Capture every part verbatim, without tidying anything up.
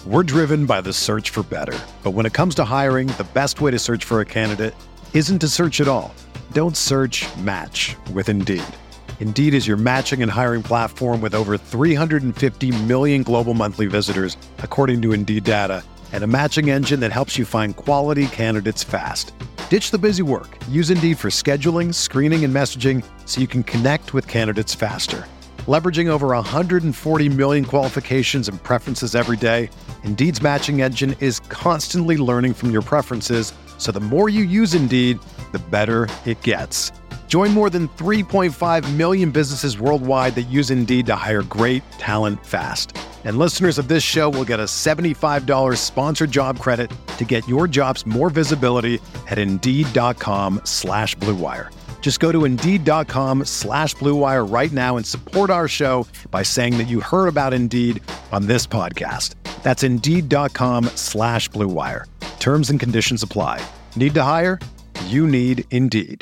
We're driven by the search for better. But when it comes to hiring, the best way to search for a candidate isn't to search at all. Don't search, match with Indeed. Indeed is your matching and hiring platform with over three hundred fifty million global monthly visitors, according to Indeed data, and a matching engine that helps you find quality candidates fast. Ditch the busy work. Use Indeed for scheduling, screening, and messaging so you can connect with candidates faster. Leveraging over one hundred forty million qualifications and preferences every day, Indeed's matching engine is constantly learning from your preferences, so the more you use Indeed, the better it gets. Join more than three point five million businesses worldwide that use Indeed to hire great talent fast. And listeners of this show will get a seventy-five dollars sponsored job credit to get your jobs more visibility at Indeed.com slash Blue Wire. Just go to Indeed.com slash Blue Wire right now and support our show by saying that you heard about Indeed on this podcast. That's Indeed.com slash Blue Wire. Terms and conditions apply. Need to hire? You need Indeed.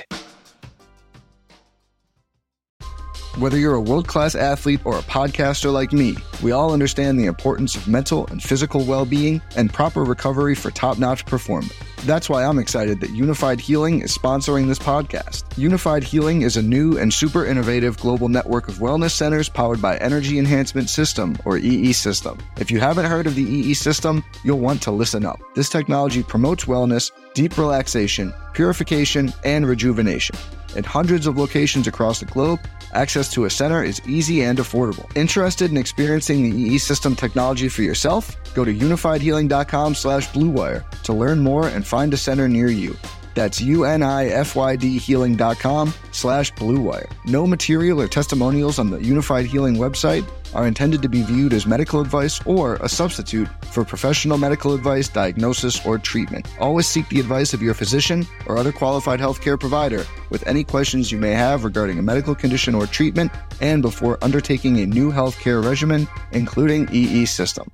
Whether you're a world-class athlete or a podcaster like me, we all understand the importance of mental and physical well-being and proper recovery for top-notch performance. That's why I'm excited that Unified Healing is sponsoring this podcast. Unified Healing is a new and super innovative global network of wellness centers powered by Energy Enhancement System, or E E System. If you haven't heard of the E E System, you'll want to listen up. This technology promotes wellness, deep relaxation, purification, and rejuvenation. At hundreds of locations across the globe, access to a center is easy and affordable. Interested in experiencing the E E System technology for yourself? Go to unifiedhealing.com slash Blue Wire to learn more and find a center near you. That's U-N-I-F-Y-D healing.com slash Blue Wire. No material or testimonials on the Unified Healing website are intended to be viewed as medical advice or a substitute for professional medical advice, diagnosis, or treatment. Always seek the advice of your physician or other qualified healthcare provider with any questions you may have regarding a medical condition or treatment and before undertaking a new healthcare regimen, including E E System.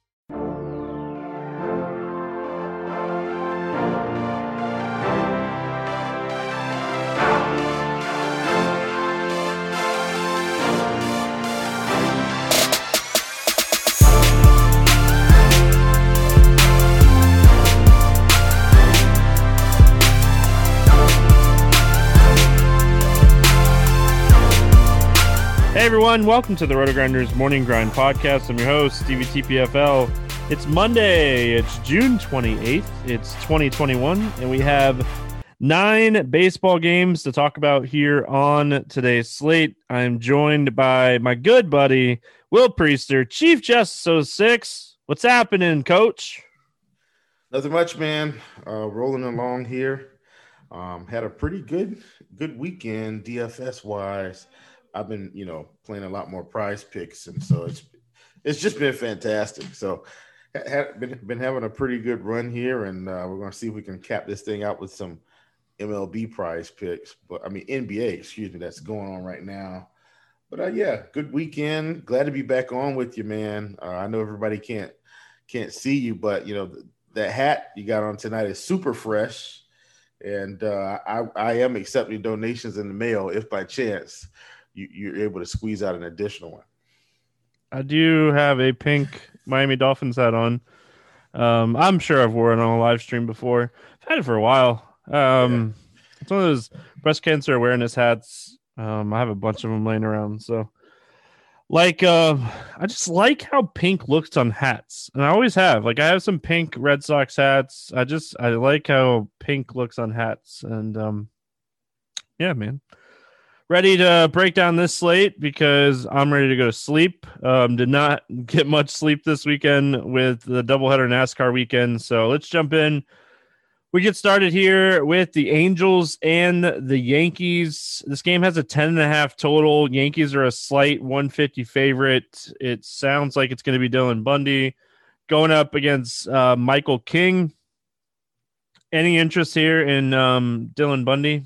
Hey everyone, welcome to the RotoGrinders Morning Grind Podcast. I'm your host, Stevie T P F L. It's Monday, it's June twenty-eighth, it's twenty twenty-one, and we have nine baseball games to talk about here on today's slate. I'm joined by my good buddy, Will Priester, Chief Justice oh six. What's happening, Coach? Nothing much, man. Uh, rolling along here. Um, had a pretty good, good weekend D F S-wise. I've been, you know, playing a lot more prize picks, and so it's it's just been fantastic. So, ha- been been having a pretty good run here, and uh, we're going to see if we can cap this thing out with some M L B prize picks. But I mean N B A, excuse me, that's going on right now. But uh, yeah, good weekend. Glad to be back on with you, man. Uh, I know everybody can't can't see you, but you know th- that hat you got on tonight is super fresh, and uh, I I am accepting donations in the mail if by chance You, you're able to squeeze out an additional one. I do have a pink Miami Dolphins hat on. Um, I'm sure I've worn it on a live stream before. I've had it for a while. Um, yeah. It's one of those breast cancer awareness hats. Um, I have a bunch of them laying around. So, like, uh, I just like how pink looks on hats, and I always have. Like, I have some pink Red Sox hats. I just I like how pink looks on hats, and um, yeah, man. Ready to break down this slate because I'm ready to go to sleep. Um, did not get much sleep this weekend with the doubleheader NASCAR weekend. So let's jump in. We get started here with the Angels and the Yankees. This game has a ten and a half total. Yankees are a slight one fifty favorite. It sounds like it's going to be Dylan Bundy going up against uh, Michael King. Any interest here in um, Dylan Bundy?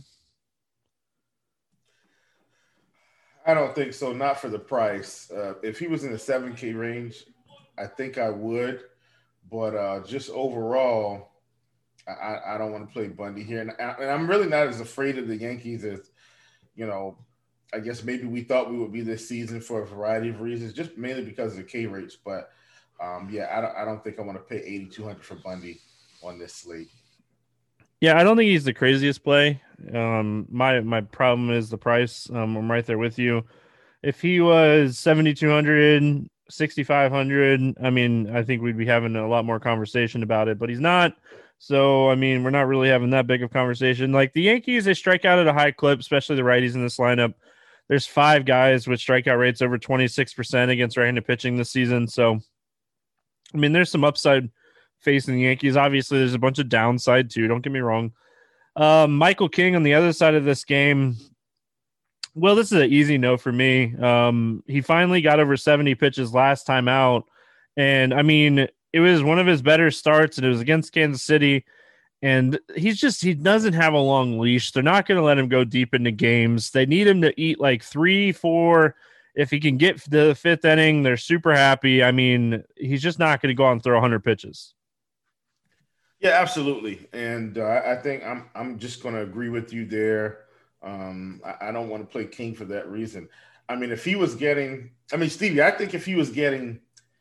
I don't think so. Not for the price. Uh, if he was in the seven K range, I think I would. But uh, just overall, I, I don't want to play Bundy here. And, and I'm really not as afraid of the Yankees as, you know, I guess maybe we thought we would be this season for a variety of reasons, just mainly because of the K rates. But um, yeah, I don't I don't think I want to pay eighty-two hundred for Bundy on this slate. Yeah, I don't think he's the craziest play. Um, my my problem is the price. Um, I'm right there with you. If he was seventy-two hundred, sixty-five hundred, I mean, I think we'd be having a lot more conversation about it, but he's not. So, I mean, we're not really having that big of conversation. Like the Yankees, they strike out at a high clip, especially the righties in this lineup. There's five guys with strikeout rates over twenty-six percent against right-handed pitching this season. So, I mean, there's some upside facing the Yankees. Obviously, there's a bunch of downside too. Don't get me wrong. Um, Michael King on the other side of this game. Well, this is an easy no for me. Um, he finally got over seventy pitches last time out. And I mean, it was one of his better starts, and it was against Kansas City. And he's just, he doesn't have a long leash. They're not going to let him go deep into games. They need him to eat like three, four. If he can get the fifth inning, they're super happy. I mean, he's just not going to go out and throw one hundred pitches. Yeah, absolutely. And uh, I think I'm I'm just going to agree with you there. Um, I, I don't want to play King for that reason. I mean, if he was getting, I mean, Stevie, I think if he was getting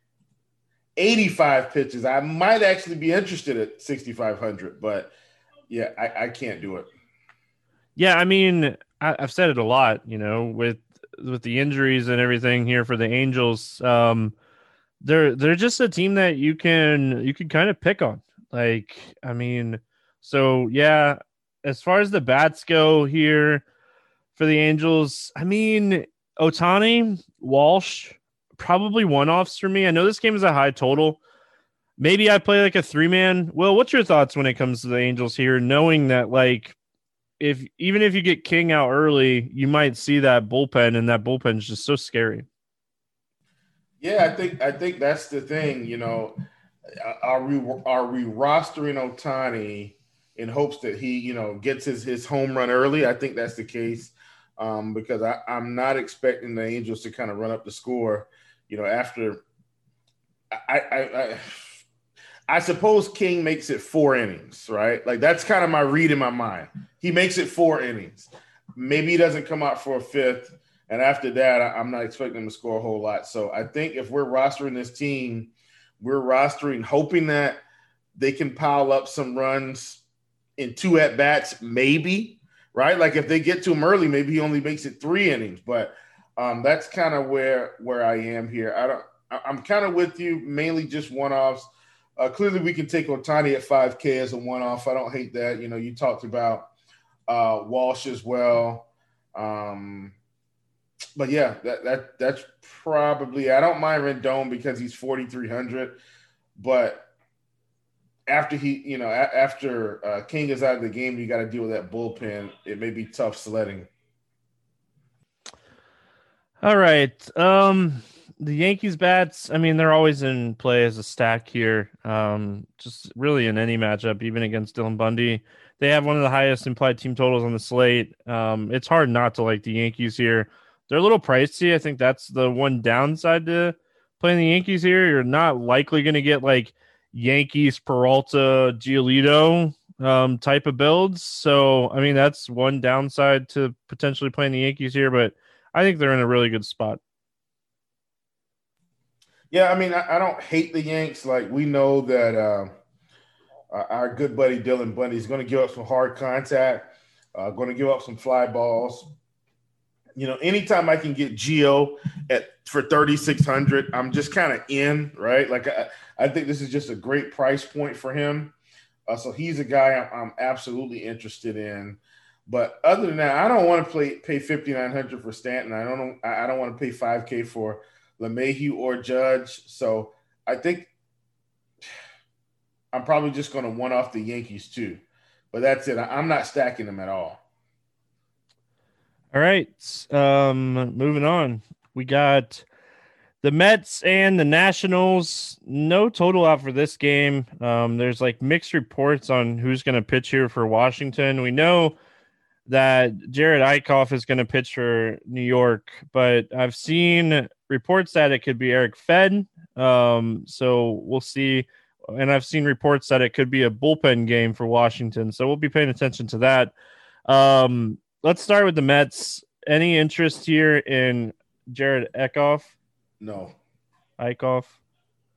eighty-five pitches, I might actually be interested at sixty-five hundred. But yeah, I, I can't do it. Yeah, I mean, I, I've said it a lot, you know, with with the injuries and everything here for the Angels. Um, they're they're just a team that you can you can kind of pick on. Like, I mean, so yeah, as far as the bats go here for the Angels, I mean, Ohtani, Walsh, probably one-offs for me. I know this game is a high total. Maybe I play like a three-man. Well, what's your thoughts when it comes to the Angels here, knowing that, like, if even if you get King out early, you might see that bullpen, and that bullpen is just so scary. Yeah, I think I think that's the thing, you know. Are we are we rostering Ohtani in hopes that he, you know, gets his, his home run early? I think that's the case um, because I, I'm not expecting the Angels to kind of run up the score, you know, after I, I, I, I suppose King makes it four innings, right? Like that's kind of my read in my mind. He makes it four innings. Maybe he doesn't come out for a fifth. And after that, I, I'm not expecting him to score a whole lot. So I think if we're rostering this team, we're rostering hoping that they can pile up some runs in two at-bats, maybe, right? Like if they get to him early, maybe he only makes it three innings. But um, that's kind of where where I am here. I don't. I'm kind of with you, mainly just one-offs. Uh, clearly, we can take Ohtani at five K as a one-off. I don't hate that. You know, you talked about uh, Walsh as well. Um, but yeah, that that that's probably. I don't mind Rendon because he's forty-three hundred, but after he, you know, a- after uh, King is out of the game, you got to deal with that bullpen. It may be tough sledding. All right. Um, the Yankees bats, I mean, they're always in play as a stack here. Um, just really in any matchup, even against Dylan Bundy. They have one of the highest implied team totals on the slate. Um, it's hard not to like the Yankees here. They're a little pricey. I think that's the one downside to playing the Yankees here. You're not likely going to get like Yankees, Peralta, Giolito um, type of builds. So, I mean, that's one downside to potentially playing the Yankees here, but I think they're in a really good spot. Yeah, I mean, I, I don't hate the Yanks. Like, we know that uh, our good buddy Dylan Bundy is going to give up some hard contact, uh, going to give up some fly balls. You know, anytime I can get Gio at for thirty-six hundred, I'm just kind of in, right? Like, I, I think this is just a great price point for him. Uh, so he's a guy I'm, I'm absolutely interested in. But other than that, I don't want to play, pay fifty-nine hundred for Stanton. I don't know. I don't want to pay five K for LeMahieu or Judge. So I think I'm probably just going to one off the Yankees too. But that's it. I'm not stacking them at all. All right. Um, moving on. We got the Mets and the Nationals. No total out for this game. Um, there's like mixed reports on who's going to pitch here for Washington. We know that Jared Eichhoff is going to pitch for New York, but I've seen reports that it could be Eric Fed. Um, so we'll see. And I've seen reports that it could be a bullpen game for Washington. So we'll be paying attention to that. Um, let's start with the Mets. Any interest here in Jared Eichhoff? No. Eichhoff?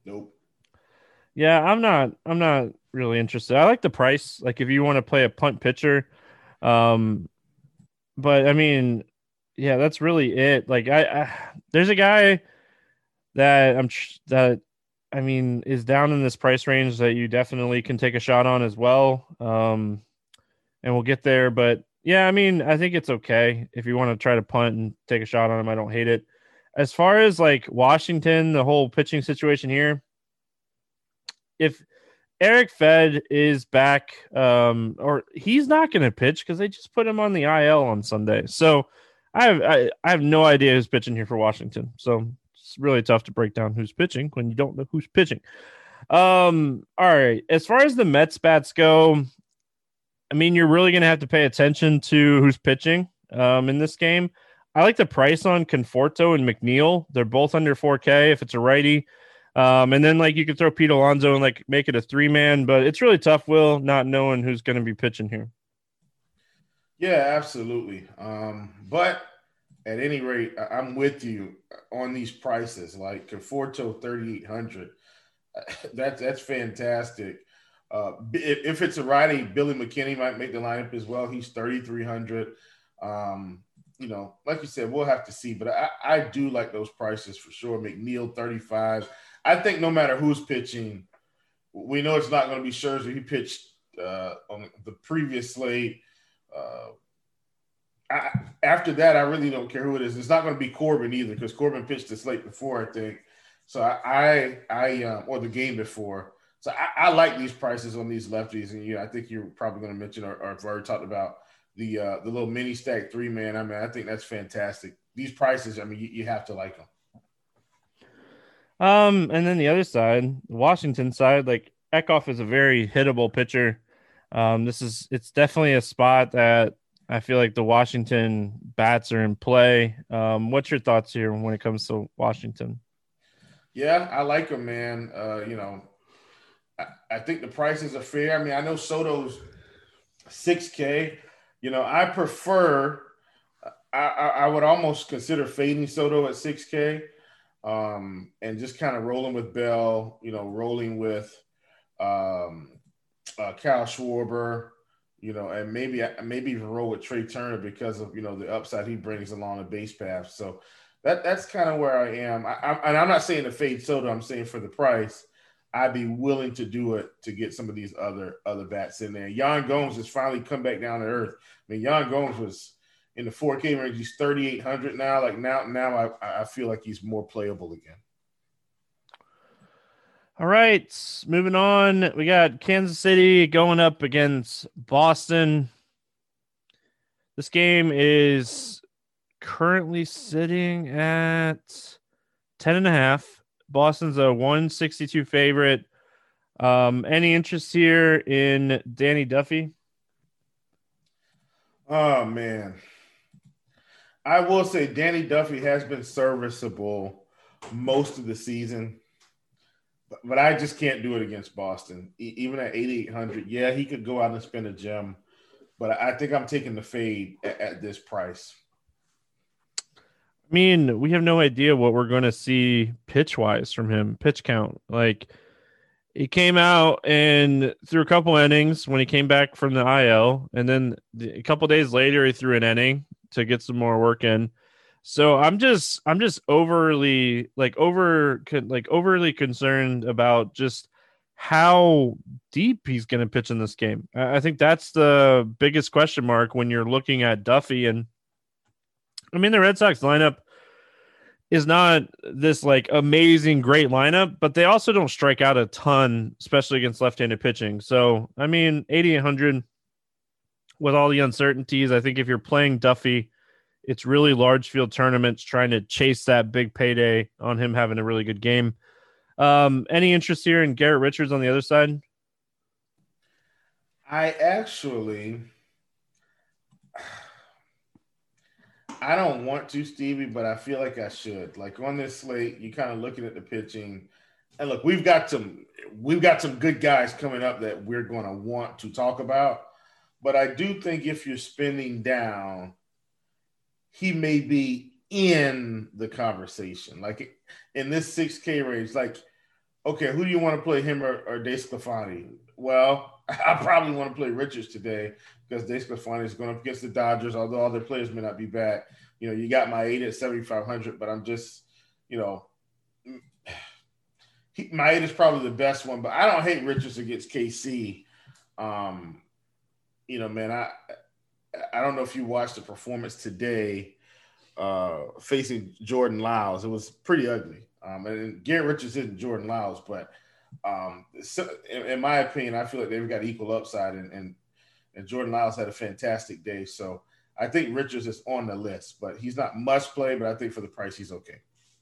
Nope. Yeah, I'm not. I'm not really interested. I like the price. Like if you want to play a punt pitcher, um, but I mean, yeah, that's really it. Like I, I there's a guy that I'm tr- that I mean is down in this price range that you definitely can take a shot on as well. Um, and we'll get there. But yeah, I mean, I think it's okay if you want to try to punt and take a shot on him. I don't hate it. As far as like Washington, the whole pitching situation here, if Eric Fed is back, um, or he's not going to pitch because they just put him on the I L on Sunday. So I have I, I have no idea who's pitching here for Washington. So it's really tough to break down who's pitching when you don't know who's pitching. Um, all right. As far as the Mets bats go, I mean, you're really going to have to pay attention to who's pitching um, in this game. I like the price on Conforto and McNeil. They're both under four K if it's a righty. Um, and then, like, you could throw Pete Alonso and, like, make it a three-man. But it's really tough, Will, not knowing who's going to be pitching here. Yeah, absolutely. Um, but at any rate, I- I'm with you on these prices. Like Conforto, thirty-eight hundred. That's that's fantastic. Uh, if, if it's a righty, Billy McKinney might make the lineup as well. He's thirty-three hundred. Um, you know, like you said, we'll have to see. But I, I do like those prices for sure. McNeil, thirty-five. I think no matter who's pitching, we know it's not going to be Scherzer. He pitched uh, on the previous slate. Uh, I, after that, I really don't care who it is. It's not going to be Corbin either because Corbin pitched the slate before, I think. So I, I, I um, or the game before. So I, I like these prices on these lefties, and yeah, I think you're probably going to mention or, or I've already talked about the uh, the little mini stack three man. I mean, I think that's fantastic. These prices, I mean, you, you have to like them. Um, and then the other side, the Washington side, like Eckhoff is a very hittable pitcher. Um, this is it's definitely a spot that I feel like the Washington bats are in play. Um, what's your thoughts here when it comes to Washington? Yeah, I like them, man. Uh, you know, I, I think the prices are fair. I mean, I know Soto's six K. You know, I prefer. I, I, I would almost consider fading Soto at six K, um, and just kind of rolling with Bell. You know, rolling with um, uh, Kyle Schwarber. You know, and maybe maybe even roll with Trey Turner because of you know the upside he brings along the base path. So that that's kind of where I am. I, I, and I'm not saying to fade Soto. I'm saying for the price, I'd be willing to do it to get some of these other other bats in there. Yan Gomes has finally come back down to earth. I mean, Yan Gomes was in the four K range. He's thirty-eight hundred now. Like now, now I, I feel like he's more playable again. All right, moving on. We got Kansas City going up against Boston. This game is currently sitting at ten and a half. Boston's a one sixty-two favorite. Um, any interest here in Danny Duffy? Oh, man. I will say Danny Duffy has been serviceable most of the season. But I just can't do it against Boston. E- even at eighty-eight hundred, yeah, he could go out and spend a gem. But I think I'm taking the fade at, at this price. I mean, we have no idea what we're going to see pitch-wise from him, pitch count. Like, he came out and threw a couple innings when he came back from the I L. And then a couple days later, he threw an inning to get some more work in. So I'm just I'm just overly like over like overly concerned about just how deep he's going to pitch in this game. I think that's the biggest question mark when you're looking at Duffy. And I mean, the Red Sox lineup is not this like amazing great lineup, but they also don't strike out a ton, especially against left-handed pitching. So I mean, eighty-eight hundred with all the uncertainties. I think if you're playing Duffy, it's really large field tournaments trying to chase that big payday on him having a really good game. Um, any interest here in Garrett Richards on the other side? I actually, I don't want to, Stevie, but I feel like I should. Like on this slate, you kind of looking at the pitching, and look, we've got some, we've got some good guys coming up that we're going to want to talk about. But I do think if you're spending down, he may be in the conversation. Like in this six K range, like Okay, who do you want to play, him or, or DeSclafani? Well, I probably want to play Richards today because DeSclafani is going up against the Dodgers, although all their players may not be back. You know, you got my eight at seventy-five hundred, but I'm just, you know, he, my eight is probably the best one, but I don't hate Richards against K C. Um, you know, man, I I don't know if you watched the performance today uh, facing Jordan Lyles. It was pretty ugly. Um, and Garrett Richards isn't Jordan Lyles, but um, so, in, in my opinion, I feel like they've got equal upside, and, and and Jordan Lyles had a fantastic day. So I think Richards is on the list, but he's not must play. But I think for the price, he's okay.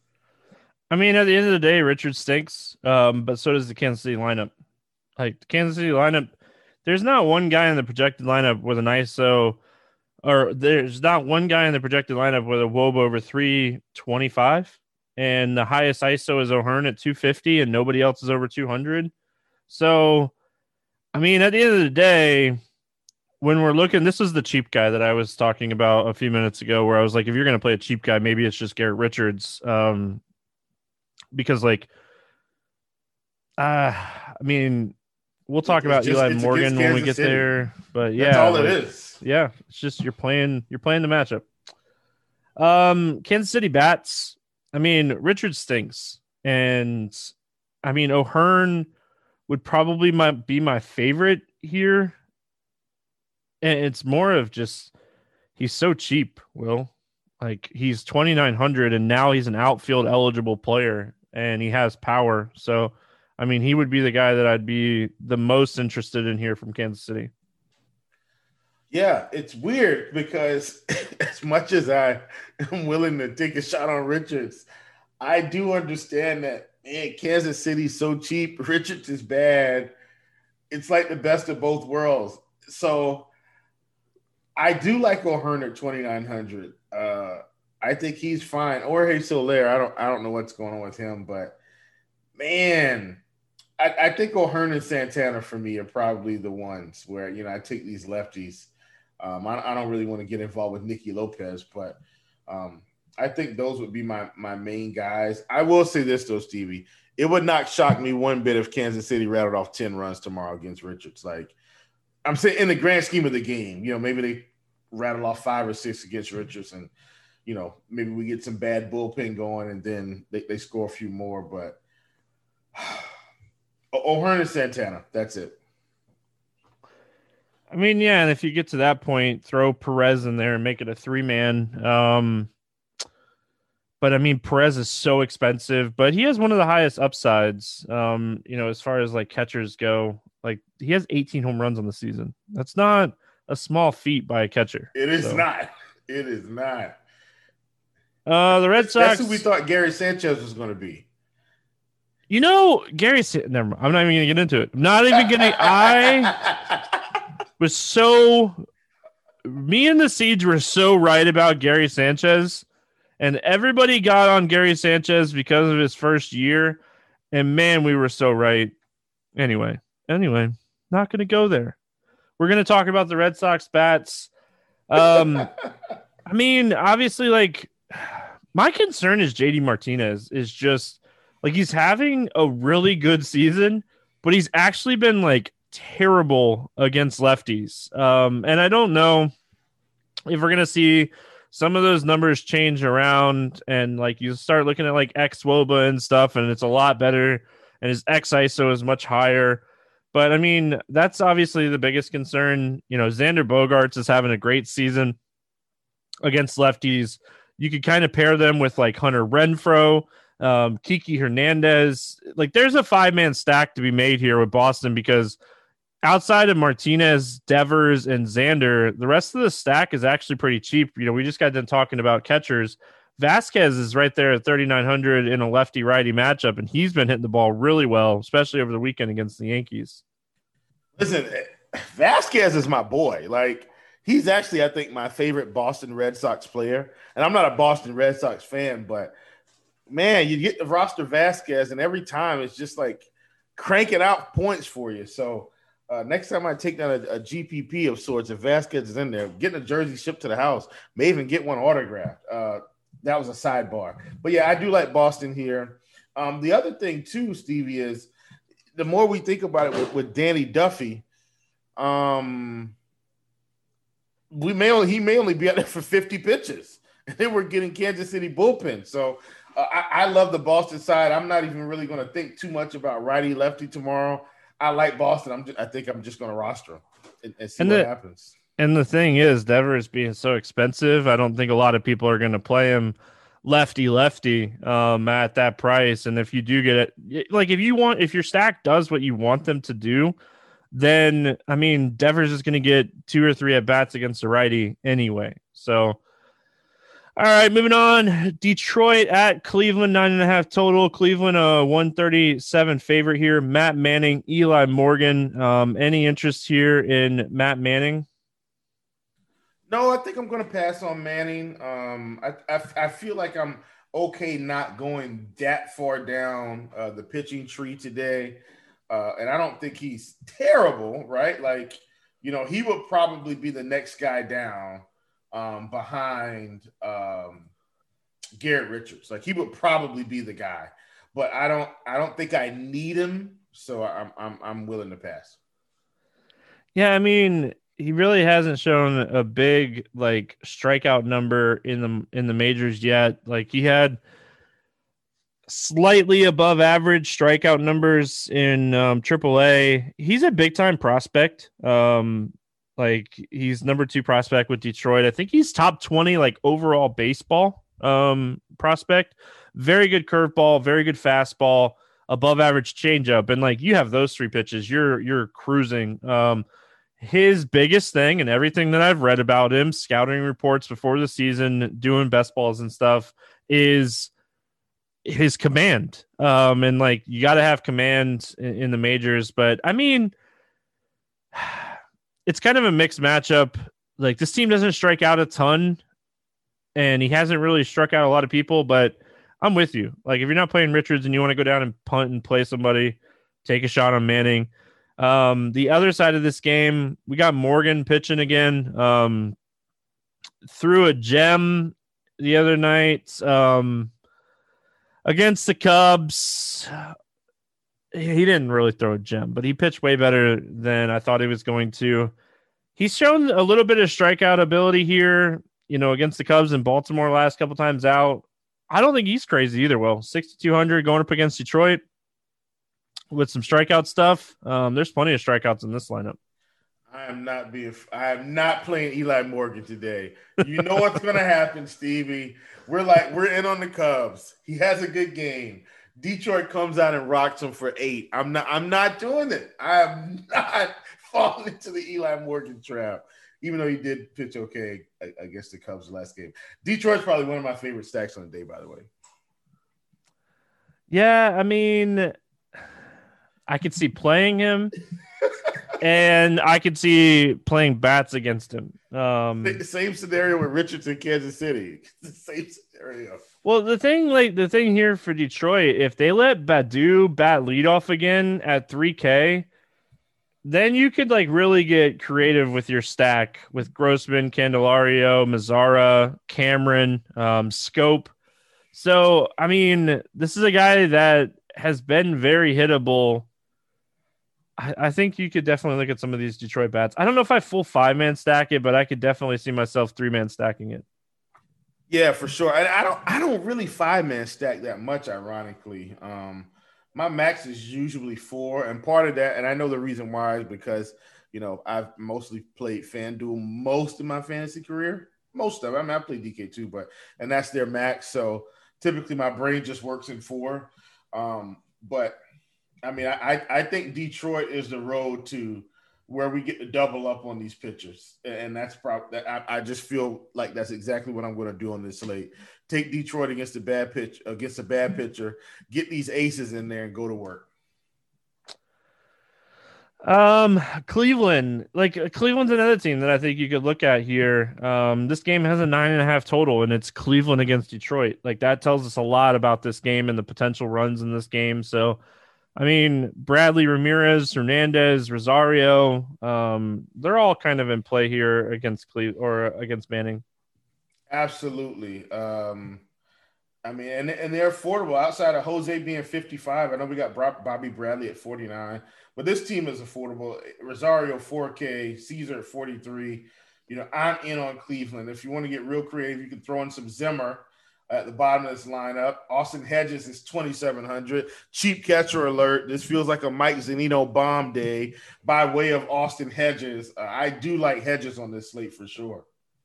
I mean, at the end of the day, Richards stinks, um, but so does the Kansas City lineup. Like the Kansas City lineup, there's not one guy in the projected lineup with an I S O, or there's not one guy in the projected lineup with a W O B over three twenty-five. And the highest I S O is O'Hearn at two fifty, and nobody else is over two hundred. So, I mean, at the end of the day, when we're looking, this is the cheap guy that I was talking about a few minutes ago, where I was like, if you're going to play a cheap guy, maybe it's just Garrett Richards. Um, because, like, uh, I mean, we'll talk It's about just- Eli it's Morgan against when we Kansas get City. there. But yeah, That's all like, it is. yeah, it's just you're playing, you're playing the matchup. Um, Kansas City bats. I mean, Richard stinks, and I mean O'Hearn would probably my, be my favorite here, and it's more of just he's so cheap. Will like he's twenty-nine hundred, and now he's an outfield eligible player, and he has power. So, I mean, he would be the guy that I'd be the most interested in here from Kansas City. Yeah, it's weird because as much as I am willing to take a shot on Richards, I do understand that, man, Kansas City's so cheap. Richards is bad. It's like the best of both worlds. So I do like O'Hearn at twenty-nine hundred. Uh, I think he's fine. Jorge Soler, I don't I don't know what's going on with him, but man, I, I think O'Hearn and Santana for me are probably the ones where, you know, I take these lefties. Um, I, I don't really want to get involved with Nicky Lopez, but um, I think those would be my my main guys. I will say this, though, Stevie. It would not shock me one bit if Kansas City rattled off ten runs tomorrow against Richards. Like, I'm saying in the grand scheme of the game, you know, maybe they rattle off five or six against Richards, and, you know, maybe we get some bad bullpen going, and then they, they score a few more. But O'Hearn and Santana, that's it. I mean, yeah, and if you get to that point, throw Perez in there and make it a three-man. Um, but, I mean, Perez is so expensive, but he has one of the highest upsides, um, you know, as far as, like, catchers go. Like, he has eighteen home runs on the season. That's not a small feat by a catcher. It is so. not. It is not. Uh, the Red Sox. That's who we thought Gary Sanchez was going to be. You know, Gary, never mind. I'm not even going to get into it. I'm not even going to. I was so. Me and the Siege were so right about Gary Sanchez, and everybody got on Gary Sanchez because of his first year. And man, we were so right. Anyway, anyway, not going to go there. We're going to talk about the Red Sox bats. Um, I mean, obviously, like, my concern is J D Martinez is just. Like, he's having a really good season, but he's actually been, like, terrible against lefties. Um, and I don't know if we're going to see some of those numbers change around, and, like, you start looking at, like, X-W O B A and stuff, and it's a lot better, and his X-I S O is much higher. But, I mean, that's obviously the biggest concern. You know, Xander Bogaerts is having a great season against lefties. You could kind of pair them with, like, Hunter Renfroe, Um, Kiki Hernandez. Like, there's a five-man stack to be made here with Boston, because outside of Martinez, Devers, and Xander, the rest of the stack is actually pretty cheap. You know, we just got done talking about catchers. Vasquez is right there at thirty-nine hundred in a lefty-righty matchup, and he's been hitting the ball really well, especially over the weekend against the Yankees. Listen, Vasquez is my boy. Like, he's actually, I think, my favorite Boston Red Sox player. And I'm not a Boston Red Sox fan, but man, you get the roster Vasquez, and every time it's just like cranking out points for you. So uh, next time I take down a, a G P P of sorts, if Vasquez is in there, getting a jersey shipped to the house, may even get one autographed. Uh, that was a sidebar. But, yeah, I do like Boston here. Um, the other thing too, Stevie, is the more we think about it with, with Danny Duffy, um, we may only he may only be out there for fifty pitches, and then we're getting Kansas City bullpen. So uh, I, I love the Boston side. I'm not even really going to think too much about righty lefty tomorrow. I like Boston. I'm just, I think I'm just going to roster them and, and see and what the, happens. And the thing is, Devers being so expensive, I don't think a lot of people are going to play him lefty lefty um, at that price. And if you do get it, like if you want, if your stack does what you want them to do, then I mean, Devers is going to get two or three at bats against the righty anyway. So, all right, moving on. Detroit at Cleveland, nine and a half total. Cleveland, a one thirty-seven favorite here. Matt Manning, Eli Morgan. Um, any interest here in Matt Manning? No, I think I'm going to pass on Manning. Um, I, I I feel like I'm okay not going that far down uh, the pitching tree today. Uh, and I don't think he's terrible, right? Like, you know, he would probably be the next guy down um, behind um, Garrett Richards. Like, he would probably be the guy, but I don't, I don't think I need him, so I'm, I'm, I'm willing to pass. Yeah, I mean, he really hasn't shown a big like strikeout number in the in the majors yet. Like, he had slightly above average strikeout numbers in um, triple A. He's a big time prospect. Um, like he's number two prospect with Detroit. I think he's top twenty, like overall baseball um, prospect. Very good curveball, very good fastball, above average changeup. And like, you have those three pitches, you're, you're cruising. Um, his biggest thing and everything that I've read about him, scouting reports before the season, doing best balls and stuff, is his command. Um, and like, you got to have command in, in the majors. But I mean, it's kind of a mixed matchup. Like, this team doesn't strike out a ton, and he hasn't really struck out a lot of people, but I'm with you. Like, if you're not playing Richards and you want to go down and punt and play somebody, take a shot on Manning. Um, the other side of this game, we got Morgan pitching again. Um, threw a gem the other night. Um, Against the Cubs, he didn't really throw a gem, but he pitched way better than I thought he was going to. He's shown a little bit of strikeout ability here, you know, against the Cubs in Baltimore last couple times out. I don't think he's crazy either. Well, sixty-two hundred going up against Detroit with some strikeout stuff. Um, there's plenty of strikeouts in this lineup. I am not being. I am not playing Eli Morgan today. You know what's going to happen, Stevie. We're like we're in on the Cubs. He has a good game. Detroit comes out and rocks him for eight. I'm not. I'm not doing it. I am not falling into the Eli Morgan trap. Even though he did pitch okay against the Cubs last game. Detroit's probably one of my favorite stacks on the day, by the way. Yeah, I mean, I could see playing him. And I could see playing bats against him. Um, same scenario with Richards in Kansas City. The same scenario. Well, the thing, like the thing here for Detroit, if they let Baddoo bat leadoff again at three K, then you could like really get creative with your stack with Grossman, Candelario, Mazzara, Cameron, um, Scope. So, I mean, this is a guy that has been very hittable. I, I think you could definitely look at some of these Detroit bats. I don't know if I full five man stack it, but I could definitely see myself three man stacking it. Yeah, for sure. I, I don't. I don't really five man stack that much. Ironically, um, my max is usually four, and part of that, and I know the reason why is because you know I've mostly played FanDuel most of my fantasy career. Most of it. I mean, I played D K too, but and that's their max. So typically, my brain just works in four. Um, but I mean, I I think Detroit is the road to where we get to double up on these pitchers. And that's probably, I, I just feel like that's exactly what I'm going to do on this slate. Take Detroit against a bad pitch, against a bad pitcher, get these aces in there and go to work. Um, Cleveland, like Cleveland's another team that I think you could look at here. Um, this game has a nine and a half total and it's Cleveland against Detroit. Like that tells us a lot about this game and the potential runs in this game. So, I mean, Bradley, Ramirez, Hernandez, Rosario, um, they're all kind of in play here against Cle- or against Manning. Absolutely. Um, I mean, and, and they're affordable outside of Jose being fifty-five. I know we got Bobby Bradley at forty-nine, but this team is affordable. Rosario four K, Caesar at forty-three. You know, I'm in on Cleveland. If you want to get real creative, you can throw in some Zimmer at the bottom of this lineup. Austin Hedges is twenty-seven hundred. Cheap catcher alert. This feels like a Mike Zunino bomb day by way of Austin Hedges. Uh, I do like Hedges on this slate for sure.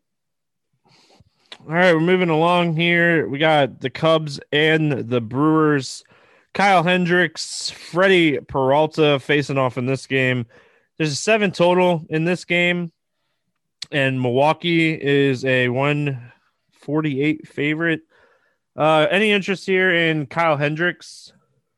All right, we're moving along here. We got the Cubs and the Brewers. Kyle Hendricks, Freddie Peralta facing off in this game. There's a seven total in this game, and Milwaukee is a one forty-eight favorite. Uh, any interest here in Kyle Hendricks?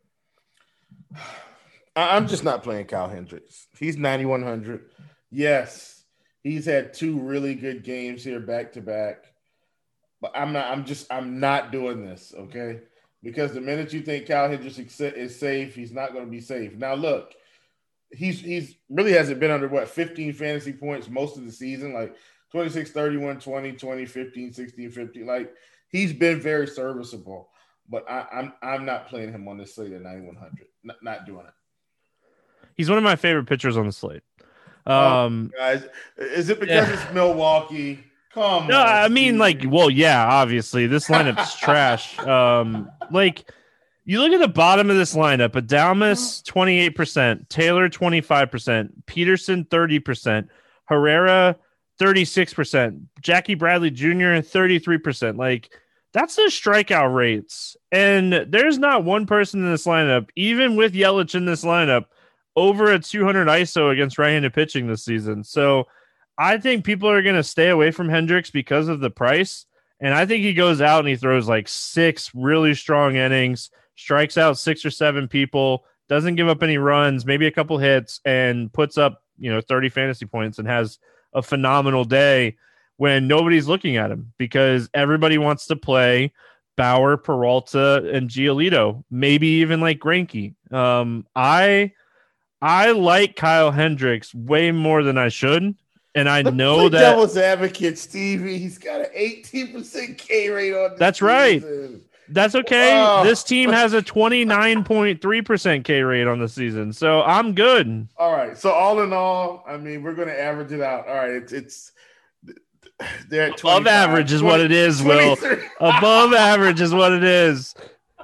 I'm just not playing Kyle Hendricks. He's ninety-one hundred. Yes, he's had two really good games here back to back. But I'm not. I'm just. I'm not doing this. Okay, because the minute you think Kyle Hendricks is safe, he's not going to be safe. Now look, he's he's really hasn't been under what fifteen fantasy points most of the season, like twenty-six, thirty-one, twenty, twenty, fifteen, sixteen, fifteen. Like he's been very serviceable. But I, I'm I'm not playing him on this slate at ninety-one hundred. Not, not doing it. He's one of my favorite pitchers on the slate. Um, oh, guys, is it because yeah. it's Milwaukee? Come no, on, I mean, Steve. like, well, yeah, obviously this lineup's trash. Um, like, you look at the bottom of this lineup: Adames twenty-eight percent, Taylor twenty-five percent, Peterson thirty percent, Herrera thirty-six percent, Jackie Bradley Junior thirty-three percent. Like, that's the strikeout rates, and there's not one person in this lineup, even with Yelich in this lineup, over a two hundred I S O against right-handed pitching this season. So I think people are going to stay away from Hendricks because of the price. And I think he goes out and he throws like six really strong innings, strikes out six or seven people, doesn't give up any runs, maybe a couple hits, and puts up, you know, thirty fantasy points and has a phenomenal day when nobody's looking at him because everybody wants to play Bauer, Peralta, and Giolito, maybe even like Greinke. Um, I, I like Kyle Hendricks way more than I should. And I Let's know play that devil's advocate, Stevie. He's got an eighteen percent K rate on this That's season. right. That's okay. Wow. This team has a twenty-nine point three percent K rate on the season. So I'm good. All right. So all in all, I mean, we're going to average it out. All right. It's, it's they're at above average is twenty, what it is, Will. Above average is what it is.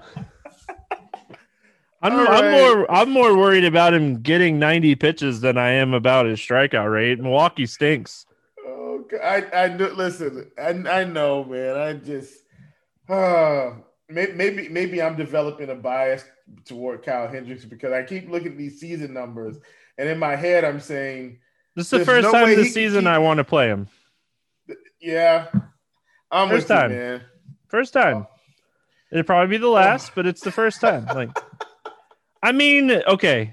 I'm, right. I'm more I'm more worried about him getting ninety pitches than I am about his strikeout rate. Milwaukee stinks. Oh, I I know. Listen, I I know, man. I just uh, maybe maybe maybe I'm developing a bias toward Kyle Hendricks because I keep looking at these season numbers, and in my head I'm saying this is the first no time this he, season he, I want to play him. Yeah, I'm first with time, you, man. First time. It'll probably be the last, but it's the first time. Like. I mean, okay.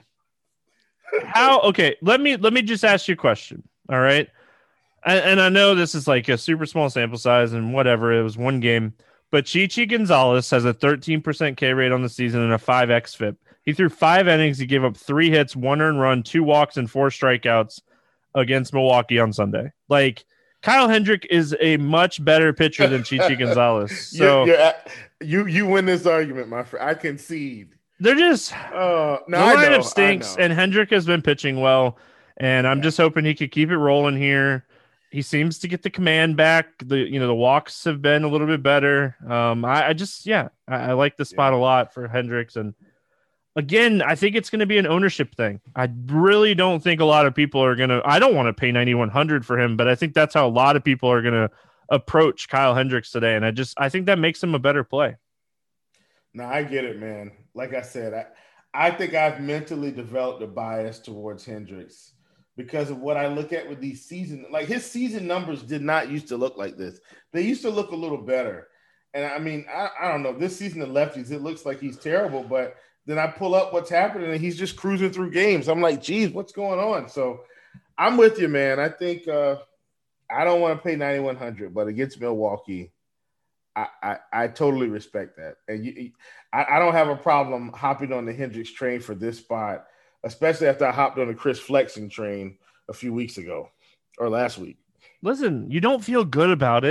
How? Okay, let me let me just ask you a question. All right, and, and I know this is like a super small sample size and whatever. It was one game, but Chichi Gonzalez has a thirteen percent K rate on the season and a five X F I P. He threw five innings. He gave up three hits, one earned run, two walks, and four strikeouts against Milwaukee on Sunday. Like Kyle Hendrick is a much better pitcher than Chichi Gonzalez. So you're, you're at, you you win this argument, my friend. I concede. They're just uh, no, the I lineup know, stinks, and Hendrick has been pitching well, and I'm yeah. just hoping he could keep it rolling here. He seems to get the command back. The you know the walks have been a little bit better. Um, I, I just yeah, I, I like the spot yeah. a lot for Hendricks, and again, I think it's going to be an ownership thing. I really don't think a lot of people are going to. I don't want to pay ninety-one hundred for him, but I think that's how a lot of people are going to approach Kyle Hendricks today, and I just I think that makes him a better play. No, I get it, man. Like I said, I, I think I've mentally developed a bias towards Hendricks because of what I look at with these season. Like his season numbers did not used to look like this. They used to look a little better. And I mean, I, I don't know. This season of lefties, it looks like he's terrible. But then I pull up what's happening and he's just cruising through games. I'm like, geez, what's going on? So I'm with you, man. I think uh, I don't want to pay ninety-one hundred, but against Milwaukee, I, I, I totally respect that. And you, I, I don't have a problem hopping on the Hendricks train for this spot, especially after I hopped on the Chris Flexen train a few weeks ago or last week. Listen, you don't feel good about it.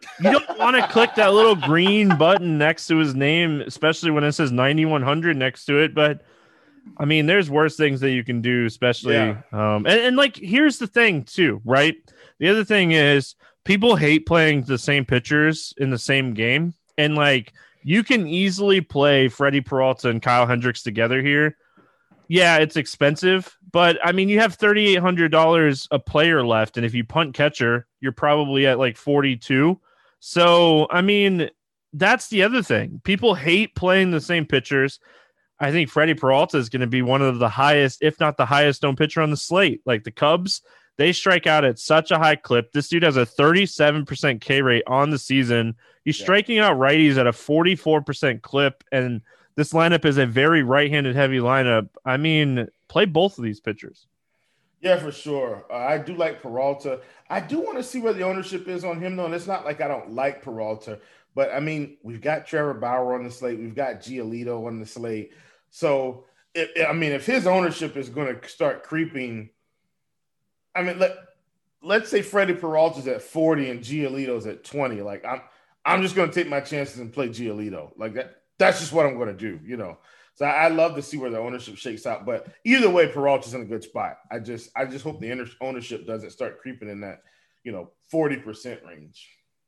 You don't want to click that little green button next to his name, especially when it says ninety-one hundred next to it. But I mean, there's worse things that you can do, especially. Yeah. Um, and, and like, here's the thing, too, right? The other thing is people hate playing the same pitchers in the same game. And like, you can easily play Freddie Peralta and Kyle Hendricks together here. Yeah, it's expensive, but I mean, you have thirty-eight hundred dollars a player left. And if you punt catcher, you're probably at like forty-two. So, I mean, that's the other thing. People hate playing the same pitchers. I think Freddie Peralta is going to be one of the highest, if not the highest owned pitcher on the slate. Like the Cubs, they strike out at such a high clip. This dude has a thirty-seven percent K rate on the season. He's yeah. striking out righties at a forty-four percent clip. And this lineup is a very right-handed heavy lineup. I mean, play both of these pitchers. Yeah, for sure. Uh, I do like Peralta. I do want to see where the ownership is on him, though. And it's not like I don't like Peralta. But, I mean, we've got Trevor Bauer on the slate. We've got Giolito on the slate. So, it, I mean, if his ownership is going to start creeping, I mean, let, let's say Freddie Peralta's at forty and Giolito's at twenty. Like, I'm I'm just going to take my chances and play Giolito. Like, that. that's just what I'm going to do, you know. So I, I love to see where the ownership shakes out. But either way, Peralta's in a good spot. I just I just hope the ownership doesn't start creeping in that, you know, forty percent range.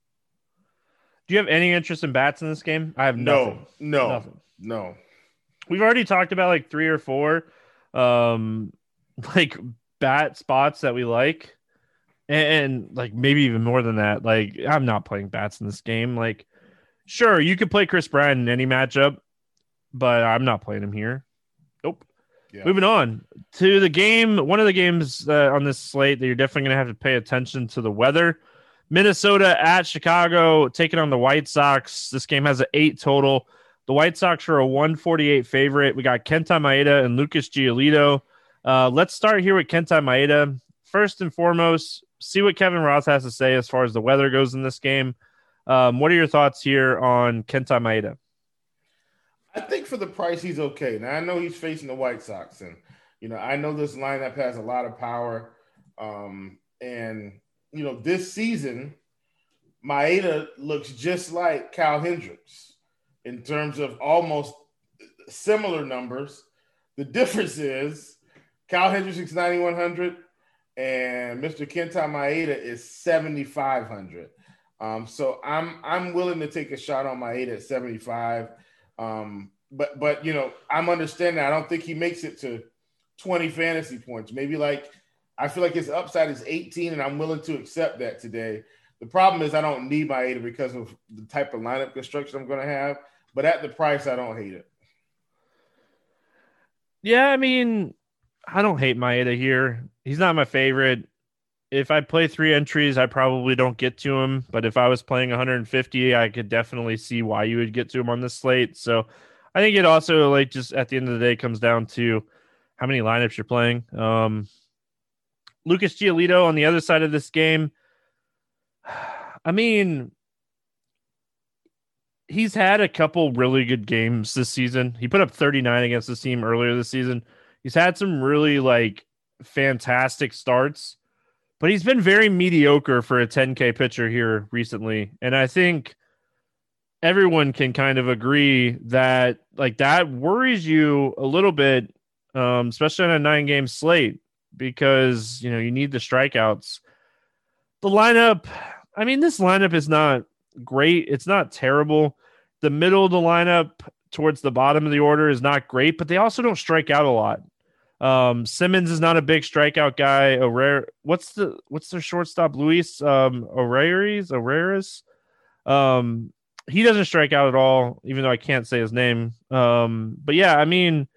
Do you have any interest in bats in this game? I have nothing. No, no, nothing. no. We've already talked about like three or four um, like bat spots that we like. And, and like maybe even more than that. Like, I'm not playing bats in this game. Like, sure, you could play Chris Bryant in any matchup, but I'm not playing him here. Nope. Yeah. Moving on to the game. One of the games uh, on this slate that you're definitely going to have to pay attention to the weather. Minnesota at Chicago, taking on the White Sox. This game has an eight total. The White Sox are a one forty-eight favorite. We got Kenta Maeda and Lucas Giolito. Uh, let's start here with Kenta Maeda. First and foremost, see what Kevin Roth has to say as far as the weather goes in this game. Um, what are your thoughts here on Kenta Maeda? I think for the price, he's okay. Now, I know he's facing the White Sox, and, you know, I know this lineup has a lot of power. Um, and, you know, this season, Maeda looks just like Kyle Hendricks in terms of almost similar numbers. The difference is Kyle Hendricks is ninety-one hundred and Mister Kenta Maeda is seventy-five hundred. Um, so I'm I'm willing to take a shot on Maeda at seventy-five. Um, but but you know, I'm understanding. I don't think he makes it to twenty fantasy points. Maybe like I feel like his upside is eighteen, and I'm willing to accept that today. The problem is I don't need Maeda because of the type of lineup construction I'm going to have. But at the price, I don't hate it. Yeah, I mean, I don't hate Maeda here. He's not my favorite. If I play three entries, I probably don't get to him. But if I was playing one hundred fifty, I could definitely see why you would get to him on this slate. So I think it also, like, just at the end of the day, comes down to how many lineups you're playing. Um, Lucas Giolito on the other side of this game. I mean, he's had a couple really good games this season. He put up thirty-nine against this team earlier this season. He's had some really, like, fantastic starts. But he's been very mediocre for a ten K pitcher here recently. And I think everyone can kind of agree that like that worries you a little bit, um, especially on a nine game slate, because, you know, you need the strikeouts. The lineup, I mean, this lineup is not great. It's not terrible. The middle of the lineup towards the bottom of the order is not great, but they also don't strike out a lot. Um, Simmons is not a big strikeout guy. O'Reilly, what's the what's their shortstop? Luis um, O'Reilly's O'Reilly's. Um, he doesn't strike out at all, even though I can't say his name. Um, but yeah, I mean,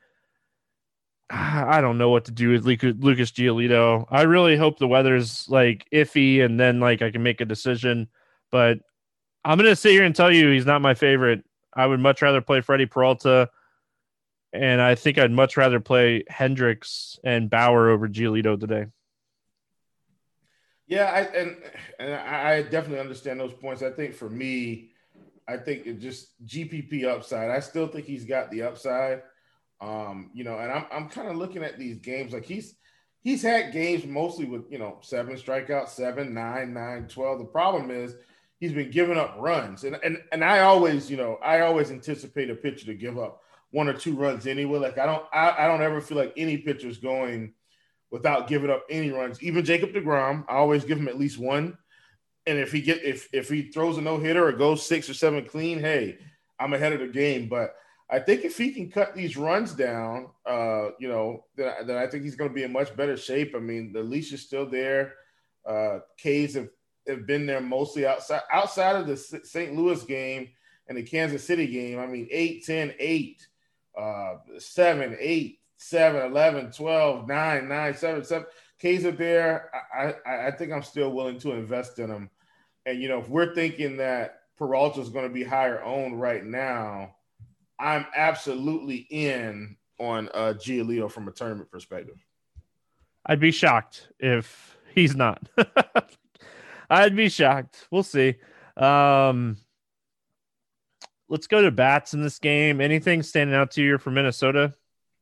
I don't know what to do with Lucas Giolito. I really hope the weather's like iffy, and then like I can make a decision. But I'm gonna sit here and tell you he's not my favorite. I would much rather play Freddie Peralta. And I think I'd much rather play Hendricks and Bauer over Giolito today. Yeah, I, and and I definitely understand those points. I think for me, I think it just G P P upside. I still think he's got the upside. Um, you know, and I'm I'm kind of looking at these games like he's he's had games mostly with, you know, seven strikeouts, seven, nine, nine, twelve. The problem is he's been giving up runs. And and and I always, you know, I always anticipate a pitcher to give up one or two runs anyway. Like I don't I, I don't ever feel like any pitcher's going without giving up any runs. Even Jacob deGrom, I always give him at least one. And if he get if if he throws a no-hitter or goes six or seven clean, hey, I'm ahead of the game. But I think if he can cut these runs down, uh, you know, then, then I think he's going to be in much better shape. I mean, the leash is still there. Uh, K's have, have been there mostly outside outside of the Saint Louis game and the Kansas City game. I mean, eight, ten, eight, uh, seven, eight, seven, eleven, twelve, nine, nine, seven, seven. K's are there. I, I, I think I'm still willing to invest in them. And, you know, if we're thinking that Peralta is going to be higher owned right now, I'm absolutely in on uh, Giolito from a tournament perspective. I'd be shocked if he's not. I'd be shocked. We'll see. Um, let's go to bats in this game. Anything standing out to you for Minnesota?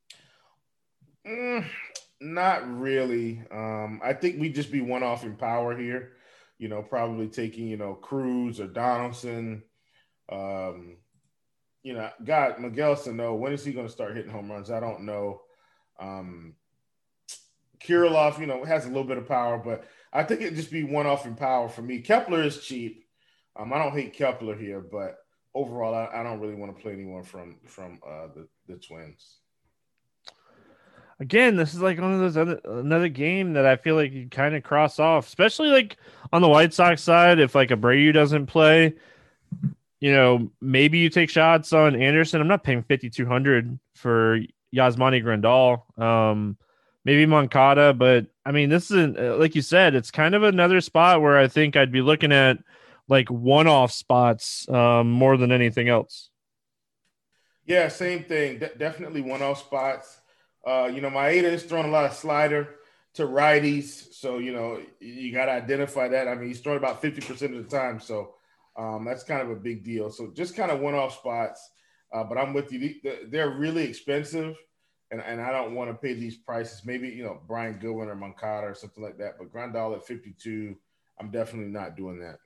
Mm, not really. Um, I think we'd just be one off in power here. You know, probably taking, you know, Cruz or Donaldson. Um, you know, God, Miguel Sano, when is he going to start hitting home runs? I don't know. Um, Kirilloff, you know, has a little bit of power, but I think it'd just be one off in power for me. Kepler is cheap. Um, I don't hate Kepler here, but overall, I, I don't really want to play anyone from from uh, the, the Twins. Again, this is like one of those other, another game that I feel like you kind of cross off, especially like on the White Sox side. If like Abreu doesn't play, you know, maybe you take shots on Anderson. I'm not paying fifty-two hundred for Yasmani Grandal. Um, maybe Moncada, but I mean, this isn't, like you said, it's kind of another spot where I think I'd be looking at like one-off spots um, more than anything else. Yeah, same thing. De- definitely one-off spots. Uh, you know, Maeda is throwing a lot of slider to righties. So, you know, you got to identify that. I mean, he's throwing about fifty percent of the time. So um, that's kind of a big deal. So just kind of one-off spots. Uh, but I'm with you. They're really expensive, and, and I don't want to pay these prices. Maybe, you know, Brian Goodwin or Moncada or something like that. But Grandal at fifty-two, I'm definitely not doing that.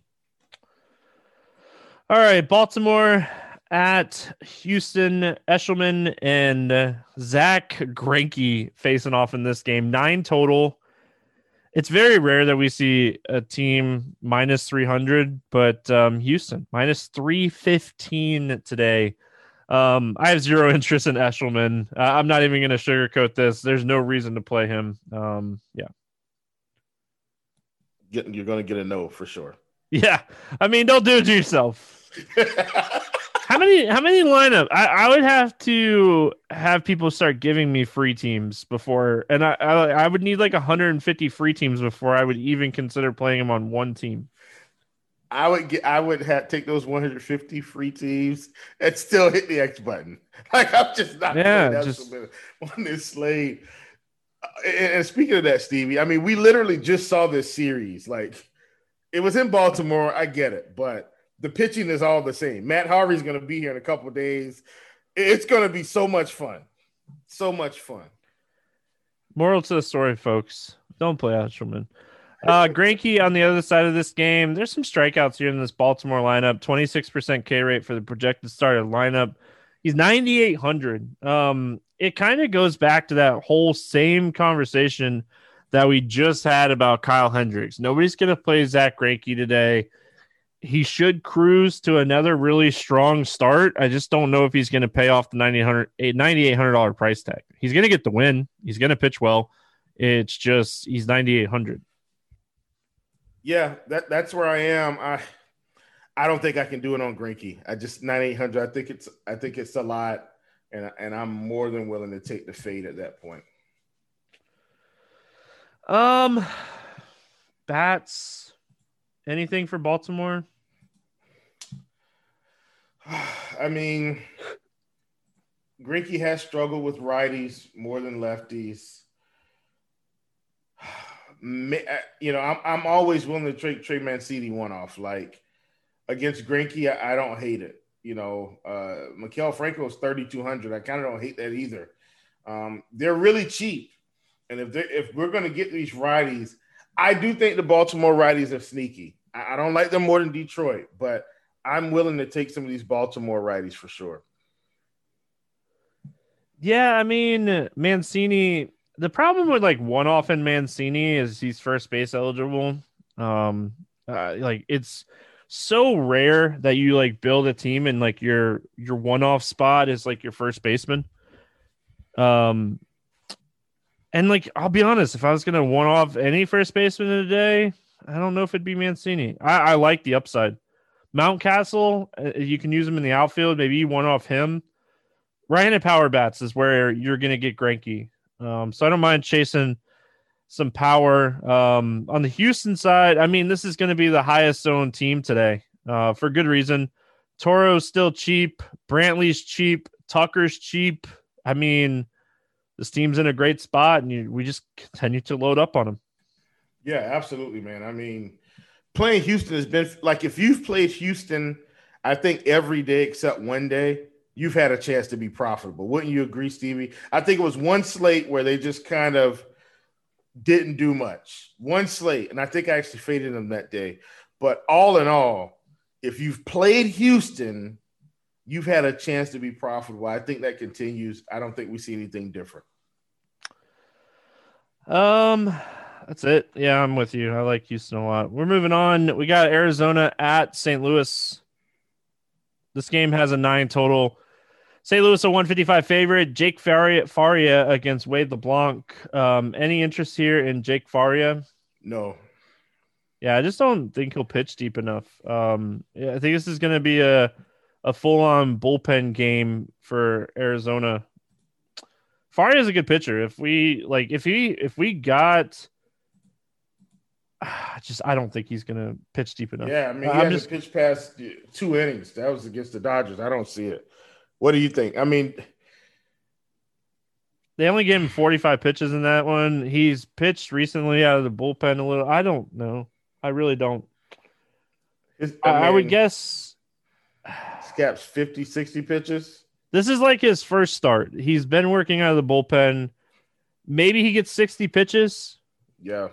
All right, Baltimore at Houston. Eshelman and uh, Zach Greinke facing off in this game. Nine total. It's very rare that we see a team minus three hundred, but um, Houston minus three fifteen today. Um, I have zero interest in Eshelman. Uh, I'm not even going to sugarcoat this. There's no reason to play him. Um, yeah. Get, you're going to get a no for sure. Yeah. I mean, don't do it to yourself. How many how many lineup? I, I would have to have people start giving me free teams before, and I I, I would need like one hundred fifty free teams before I would even consider playing him on one team. I would get I would have take those one hundred fifty free teams and still hit the X button. Like I'm just not yeah, just on this slate. And, and speaking of that, Stevie, I mean, we literally just saw this series. Like it was in Baltimore. I get it, but the pitching is all the same. Matt Harvey's going to be here in a couple of days. It's going to be so much fun. So much fun. Moral to the story, folks. Don't play Eshelman. Uh, Greinke on the other side of this game. There's some strikeouts here in this Baltimore lineup. twenty-six percent K rate for the projected starter lineup. He's ninety-eight hundred. Um, it kind of goes back to that whole same conversation that we just had about Kyle Hendricks. Nobody's going to play Zach Greinke today. He should cruise to another really strong start. I just don't know if he's going to pay off the ninety-eight hundred dollars price tag. He's going to get the win. He's going to pitch well. It's just he's ninety-eight hundred. Yeah, that, that's where I am. I I don't think I can do it on Greinke. I just ninety-eight hundred. I think it's I think it's a lot, and and I'm more than willing to take the fade at that point. Um, bats. Anything for Baltimore? I mean, Greinke has struggled with righties more than lefties. You know, I'm I'm always willing to trade Trey Mancini one off. Like against Greinke, I, I don't hate it. You know, uh, Maikel Franco is thirty-two hundred. I kind of don't hate that either. Um, they're really cheap, and if they if we're going to get these righties, I do think the Baltimore righties are sneaky. I don't like them more than Detroit, but I'm willing to take some of these Baltimore righties for sure. Yeah, I mean, Mancini, the problem with like one-off in Mancini is he's first base eligible. Um, uh, like it's so rare that you like build a team and like your your one-off spot is like your first baseman. Um, and like I'll be honest, if I was gonna one-off any first baseman in a day, I don't know if it'd be Mancini. I, I like the upside. Mountcastle, uh, you can use him in the outfield. Maybe you one-off him. Right-handed power bats is where you're going to get Greinke. Um, so I don't mind chasing some power. Um, on the Houston side, I mean, this is going to be the highest owned team today uh, for good reason. Toro's still cheap. Brantley's cheap. Tucker's cheap. I mean, this team's in a great spot, and you, we just continue to load up on them. Yeah, absolutely, man. I mean, playing Houston has been – like if you've played Houston, I think every day except one day – you've had a chance to be profitable. Wouldn't you agree, Stevie? I think it was one slate where they just kind of didn't do much. One slate, and I think I actually faded them that day. But all in all, if you've played Houston, you've had a chance to be profitable. I think that continues. I don't think we see anything different. Um, that's it. Yeah, I'm with you. I like Houston a lot. We're moving on. We got Arizona at Saint Louis. This game has a nine total. Saint Louis a one fifty-five favorite. Jake Faria, Faria against Wade LeBlanc. Um, any interest here in Jake Faria? No. Yeah, I just don't think he'll pitch deep enough. Um, yeah, I think this is going to be a a full on bullpen game for Arizona. Faria is a good pitcher. If we like, if he if we got, uh, just I don't think he's going to pitch deep enough. Yeah, I mean, he I'm hasn't just pitched past two innings. That was against the Dodgers. I don't see it. What do you think? I mean, they only gave him forty-five pitches in that one. He's pitched recently out of the bullpen a little. I don't know. I really don't. I, I, mean, I would guess Scap's fifty, sixty pitches. This is like his first start. He's been working out of the bullpen. Maybe he gets sixty pitches. Yeah.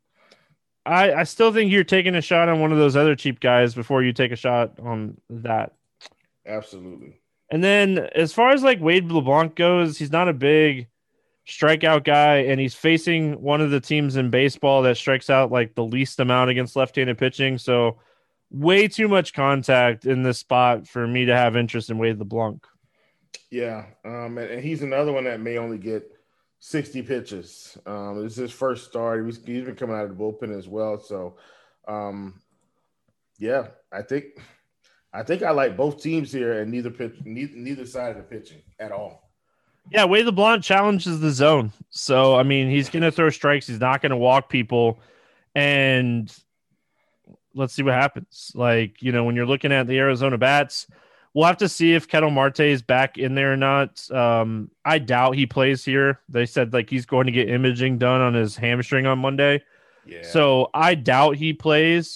I, I still think you're taking a shot on one of those other cheap guys before you take a shot on that. Absolutely. And then as far as like Wade LeBlanc goes, he's not a big strikeout guy, and he's facing one of the teams in baseball that strikes out like the least amount against left-handed pitching. So way too much contact in this spot for me to have interest in Wade LeBlanc. Yeah. Um, and, and he's another one that may only get sixty pitches. Um, it's his first start. He's, he's been coming out of the bullpen as well. So, um, yeah, I think – I think I like both teams here, and neither pitch, neither, neither side of the pitching at all. Yeah, Wade LeBlanc challenges the zone. So, I mean, he's going to throw strikes. He's not going to walk people. And let's see what happens. Like, you know, when you're looking at the Arizona bats, we'll have to see if Ketel Marte is back in there or not. Um, I doubt he plays here. They said, like, he's going to get imaging done on his hamstring on Monday. Yeah. So, I doubt he plays.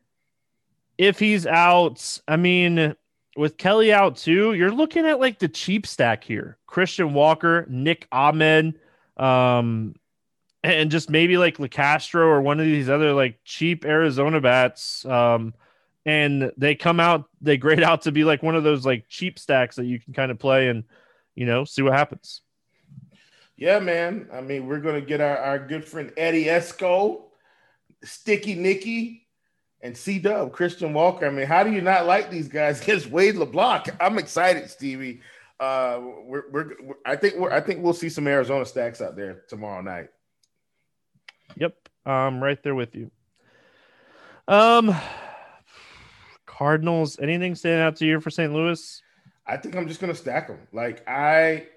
If he's out, I mean, with Kelly out too, you're looking at like the cheap stack here. Christian Walker, Nick Ahmed, um, and just maybe like LeCastro or one of these other like cheap Arizona bats. Um, and they come out, they grade out to be like one of those like cheap stacks that you can kind of play and, you know, see what happens. Yeah, man. I mean, we're going to get our, our good friend Eddie Esco, Sticky Nicky, and C-Dub, Christian Walker. I mean, how do you not like these guys against Wade LeBlanc? I'm excited, Stevie. Uh, we're, we're, we're I think we're, I think we'll see some Arizona stacks out there tomorrow night. Yep, I'm right there with you. Um, Cardinals. Anything stand out to you for Saint Louis? I think I'm just gonna stack them. Like I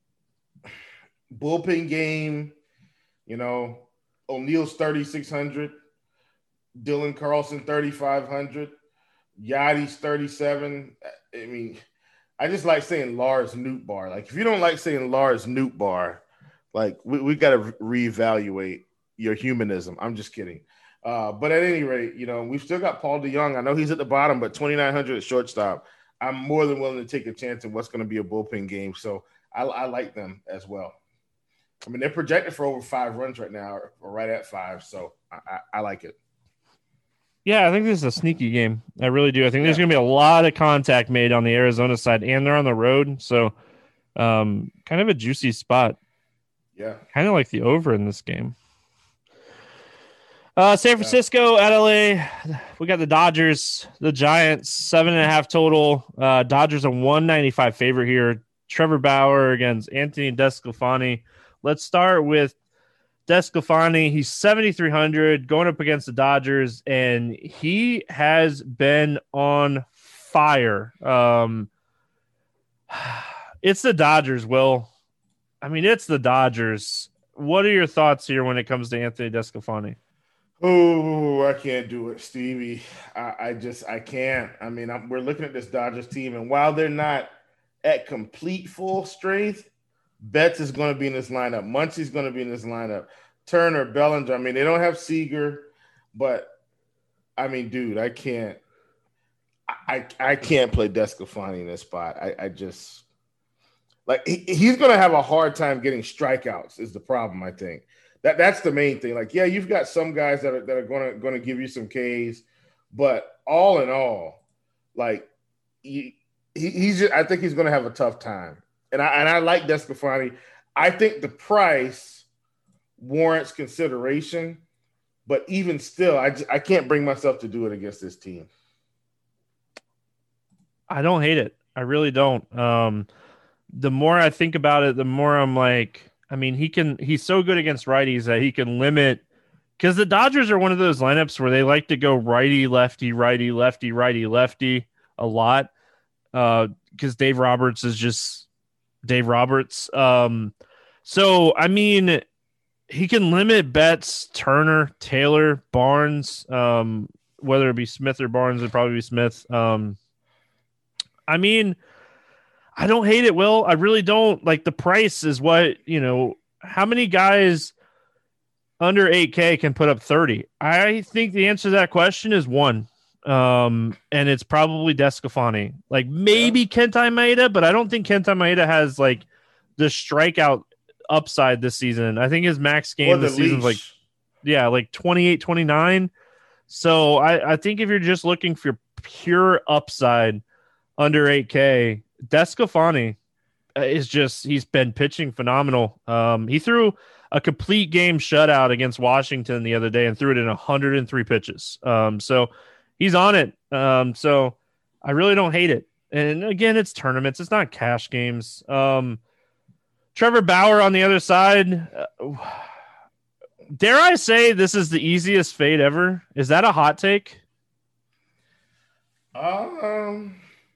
bullpen game. You know, O'Neill's thirty-six hundred. Dylan Carlson, thirty-five hundred. Yachty's thirty-seven. I mean, I just like saying Lars Nootbaar. Like, if you don't like saying Lars Nootbaar, like, we, we got to reevaluate your humanism. I'm just kidding. Uh, but at any rate, you know, we've still got Paul DeJong. I know he's at the bottom, but twenty-nine hundred at shortstop. I'm more than willing to take a chance in what's going to be a bullpen game. So I, I like them as well. I mean, they're projected for over five runs right now, or right at five. So I, I, I like it. Yeah, I think this is a sneaky game. I really do. I think yeah. there's going to be a lot of contact made on the Arizona side, and they're on the road. So um, kind of a juicy spot. Yeah. Kind of like the over in this game. Uh, San Francisco yeah. at L A. We got the Dodgers, the Giants, seven and a half total. Uh, Dodgers a one ninety-five favorite here. Trevor Bauer against Anthony DeSclafani. Let's start with DeSclafani. He's seventy-three hundred going up against the Dodgers, and he has been on fire. Um, it's the Dodgers, Will. I mean, it's the Dodgers. What are your thoughts here when it comes to Anthony DeSclafani? Oh, I can't do it, Stevie. I, I just I can't. I mean, I'm, we're looking at this Dodgers team, and while they're not at complete full strength, Betts is going to be in this lineup. Muncy's going to be in this lineup. Turner, Bellinger. I mean, they don't have Seager, but I mean, dude, I can't. I I can't play DeSclafani in this spot. I, I just like he, he's going to have a hard time getting strikeouts. Is the problem? I think that that's the main thing. Like, yeah, you've got some guys that are that are going to going to give you some Ks, but all in all, like he, he he's just, I think he's going to have a tough time. And I and I like DeSclafani. I think the price warrants consideration, but even still, I just, I can't bring myself to do it against this team. I don't hate it. I really don't. Um, the more I think about it, the more I'm like, I mean, he can. He's so good against righties that he can limit. Because the Dodgers are one of those lineups where they like to go righty, lefty, righty, lefty, righty, lefty a lot. Because uh, Dave Roberts is just. Dave Roberts. Um, so, I mean, he can limit Betts, Turner, Taylor, Barnes, um, whether it be Smith or Barnes, it'd probably be Smith. Um, I mean, I don't hate it, Will. I really don't. Like, the price is what, you know, how many guys under eight K can put up thirty? I think the answer to that question is one. Um, and it's probably DeSclafani. Like maybe yeah. Kenta Maeda, but I don't think Kenta Maeda has like the strikeout upside this season. I think his max game this season is like, yeah, like twenty-eight, twenty-nine. So I, I think if you're just looking for pure upside under eight K, DeSclafani is just, he's been pitching phenomenal. Um, he threw a complete game shutout against Washington the other day and threw it in one hundred three pitches. Um, so he's on it. Um, so I really don't hate it. And again, it's tournaments. It's not cash games. Um, Trevor Bauer on the other side. Uh, dare I say this is the easiest fade ever? Is that a hot take? Um,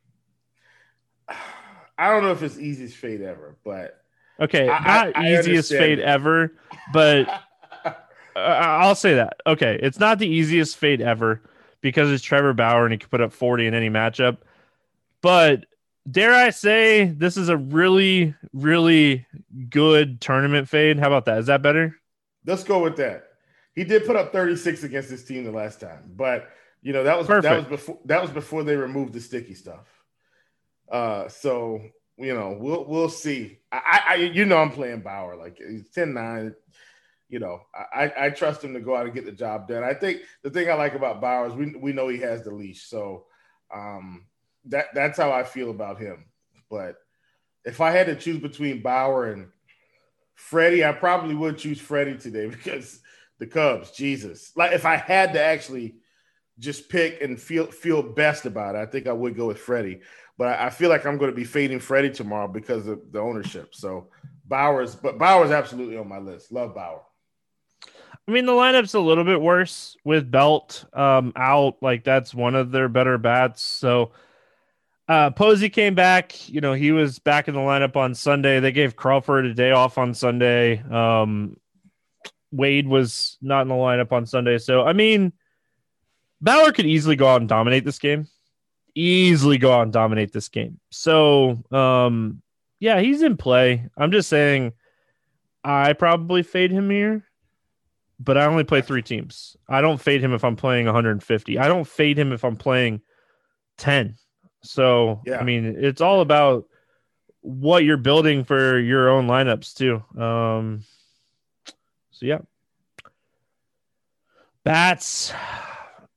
I don't know if it's easiest fade ever, but okay, I, not I, I easiest fade it. ever, but uh, I'll say that. Okay, it's not the easiest fade ever. Because it's Trevor Bauer and he can put up forty in any matchup. But dare I say this is a really, really good tournament fade? How about that? Is that better? Let's go with that. He did put up thirty-six against this team the last time. But, you know, that was Perfect. that was before that was before they removed the sticky stuff. Uh, so, you know, we'll we'll see. I, I you know I'm playing Bauer. Like he's ten nine. You know, I, I trust him to go out and get the job done. I think the thing I like about Bauer is we we know he has the leash, so um, that that's how I feel about him. But if I had to choose between Bauer and Freddie, I probably would choose Freddie today because the Cubs, Jesus. Like if I had to actually just pick and feel feel best about it, I think I would go with Freddie. But I, I feel like I'm going to be fading Freddie tomorrow because of the ownership. So Bauer's, but Bauer's absolutely on my list. Love Bauer. I mean, the lineup's a little bit worse with Belt um, out. Like, that's one of their better bats. So, uh, Posey came back. You know, he was back in the lineup on Sunday. They gave Crawford a day off on Sunday. Um, Wade was not in the lineup on Sunday. So, I mean, Bauer could easily go out and dominate this game. Easily go out and dominate this game. So, um, yeah, he's in play. I'm just saying I probably fade him here. But I only play three teams. I don't fade him if I'm playing one hundred fifty. I don't fade him if I'm playing ten. So, yeah. I mean, it's all about what you're building for your own lineups, too. Um, so, yeah. Bats.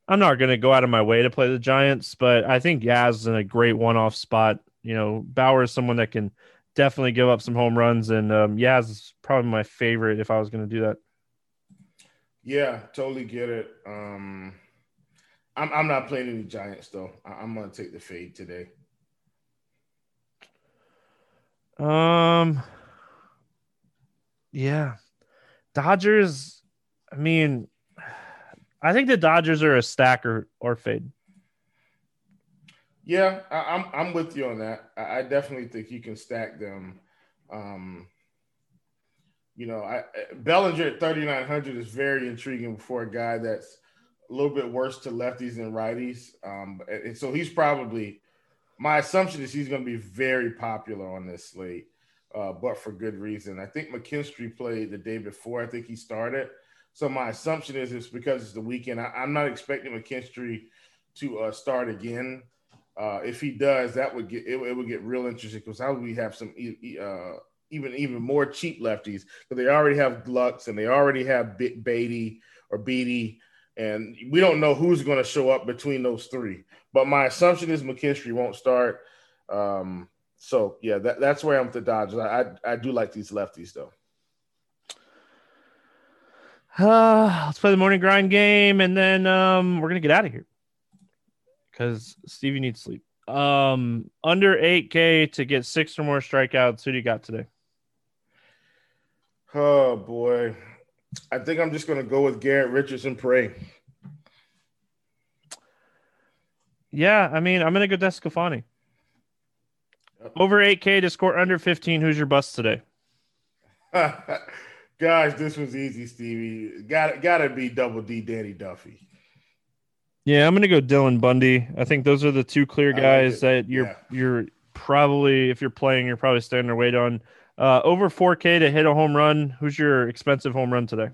I'm not going to go out of my way to play the Giants, but I think Yaz is in a great one-off spot. You know, Bauer is someone that can definitely give up some home runs, and um, Yaz is probably my favorite if I was going to do that. Yeah, totally get it. Um, I'm I'm not playing any Giants though. I, I'm going to take the fade today. Um, yeah, Dodgers. I mean, I think the Dodgers are a stack or, or fade. Yeah, I, I'm I'm with you on that. I, I definitely think you can stack them. Um, you know, I, Bellinger at thirty-nine hundred is very intriguing for a guy that's a little bit worse to lefties than righties. Um, and so he's probably my assumption is he's going to be very popular on this slate, uh, but for good reason. I think McKinstry played the day before. I think he started. So my assumption is it's because it's the weekend. I, I'm not expecting McKinstry to uh, start again. Uh, if he does, that would get it, it would get real interesting because how would we have some uh, even even more cheap lefties because they already have Lux and they already have B- Beatty or Beatty, and we don't know who's going to show up between those three. But my assumption is McKinstry won't start. Um, so yeah, that, that's where I'm with the Dodgers. I, I I do like these lefties though. Uh, let's play the morning grind game, and then um, we're gonna get out of here because Stevie needs sleep. Um, under eight K to get six or more strikeouts. Who do you got today? Oh boy, I think I'm just gonna go with Garrett Richardson. Pray. Yeah, I mean, I'm gonna go Descafani. Over eight K to score under fifteen. Who's your bust today? Guys, this was easy, Stevie. Got got to be Double D, Danny Duffy. Yeah, I'm gonna go Dylan Bundy. I think those are the two clear guys like that you're yeah. you're probably if you're playing, you're probably standing their weight on. Uh, over four K to hit a home run. Who's your expensive home run today?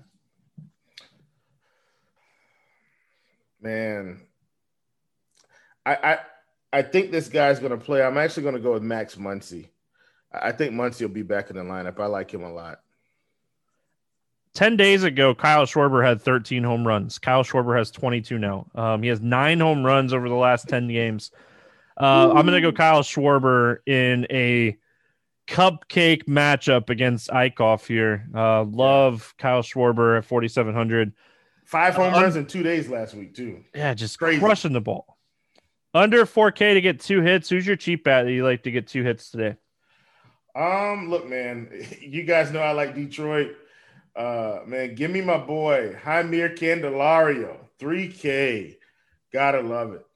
Man, I I, I think this guy's gonna play. I'm actually gonna go with Max Muncy. I think Muncy will be back in the lineup. I like him a lot. ten days ago, Kyle Schwarber had thirteen home runs. Kyle Schwarber has twenty-two now. Um, he has nine home runs over the last ten games. Uh, I'm going to go Kyle Schwarber in a cupcake matchup against Eichhoff here. Uh, love yeah. Kyle Schwarber at forty-seven hundred. Five home uh, runs in two days last week, too. Yeah, just Crazy. Crushing the ball. Under four K to get two hits. Who's your cheap bat that you like to get two hits today? Um, look, man, you guys know I like Detroit. Uh, man, give me my boy Jaime Candelario, three K. Gotta love it.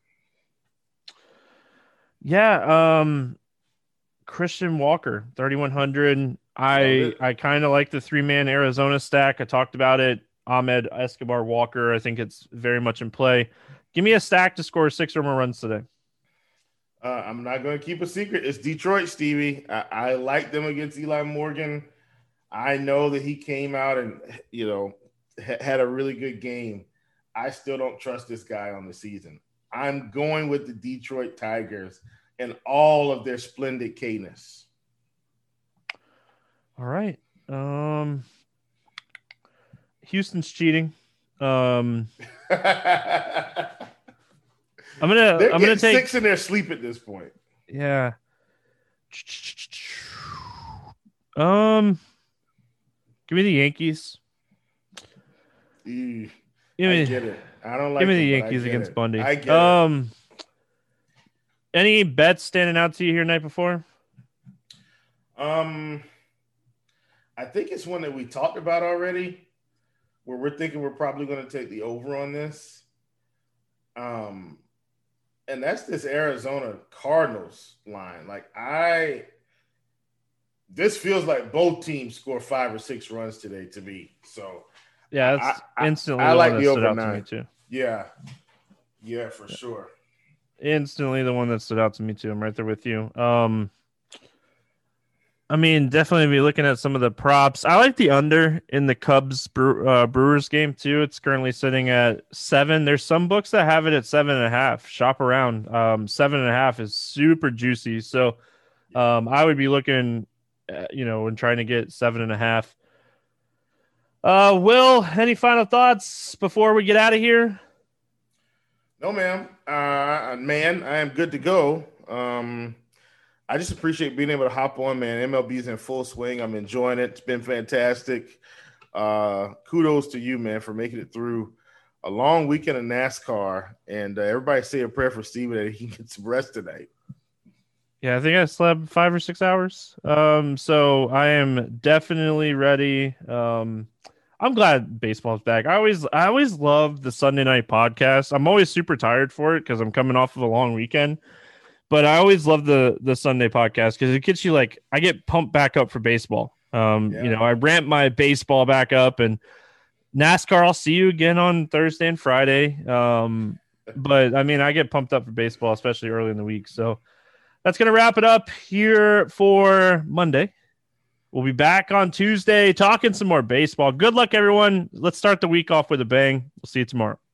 Yeah, um, Christian Walker, thirty-one hundred. I I kind of like the three-man Arizona stack. I talked about it. Ahmed, Escobar, Walker. I think it's very much in play. Give me a stack to score six or more runs today. Uh, I'm not going to keep a secret. It's Detroit, Stevie. I, I like them against Eli Morgan. I know that he came out and, you know, ha- had a really good game. I still don't trust this guy on the season. I'm going with the Detroit Tigers and all of their splendid K-ness. All right. Um, Houston's cheating. Um, I'm gonna. They're I'm gonna take six in their sleep at this point. Yeah. Um. Give me the Yankees. Ew, give me, I get it. I don't like. Give me them, the Yankees against it. Bundy. I get um. It. Any bets standing out to you here night before? Um, I think it's one that we talked about already, where we're thinking we're probably going to take the over on this. Um, and that's this Arizona Cardinals line. Like I. This feels like both teams score five or six runs today to me. So, yeah, that's I, instantly I, I the like one that the stood out nine. to me too. Yeah, yeah, for sure. Instantly the one that stood out to me too. I'm right there with you. Um, I mean, definitely be looking at some of the props. I like the under in the Cubs uh, Brewers game too. It's currently sitting at seven. There's some books that have it at seven and a half. Shop around. Um, seven and a half is super juicy. So, um, I would be looking. Uh, you know, and trying to get seven and a half. Uh, Will, any final thoughts before we get out of here? No, ma'am. Uh, man, I am good to go. Um, I just appreciate being able to hop on, man. M L B's in full swing. I'm enjoying it. It's been fantastic. Uh, kudos to you, man, for making it through a long weekend of NASCAR. And uh, everybody say a prayer for Steven that he can get some rest tonight. Yeah, I think I slept five or six hours. Um, so I am definitely ready. Um, I'm glad baseball's back. I always, I always love the Sunday night podcast. I'm always super tired for it because I'm coming off of a long weekend. But I always love the the Sunday podcast because it gets you like I get pumped back up for baseball. Um, Yeah. You know, I ramp my baseball back up, and NASCAR. I'll see you again on Thursday and Friday. Um, but I mean, I get pumped up for baseball, especially early in the week. So that's gonna wrap it up here for Monday. We'll be back on Tuesday talking some more baseball. Good luck, everyone. Let's start the week off with a bang. We'll see you tomorrow.